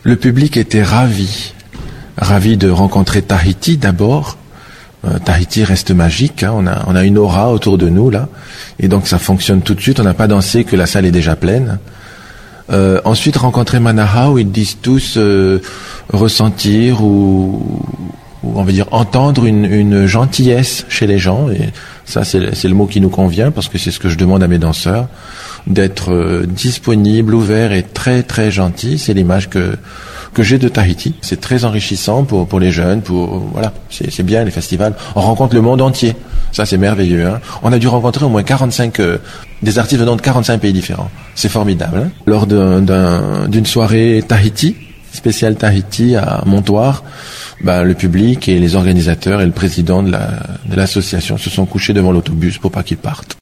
Le public était ravi de rencontrer Tahiti d'abord. Tahiti reste magique, hein. On a une aura autour de nous là, et donc ça fonctionne tout de suite. On n'a pas dansé que la salle est déjà pleine. Ensuite, rencontrer Manaha, où ils disent tous ressentir ou on va dire entendre une gentillesse chez les gens, et ça c'est le mot qui nous convient, parce que c'est ce que je demande à mes danseurs, d'être disponible, ouvert et très très gentil. C'est l'image que j'ai de Tahiti. C'est très enrichissant pour les jeunes, voilà, c'est bien les festivals. On rencontre le monde entier. Ça c'est merveilleux, hein. On a dû rencontrer au moins 45 des artistes venant de 45 pays différents. C'est formidable, hein. Lors d'une soirée Tahiti, spéciale Tahiti à Montoire, le public et les organisateurs et le président de l'association se sont couchés devant l'autobus pour pas qu'ils partent.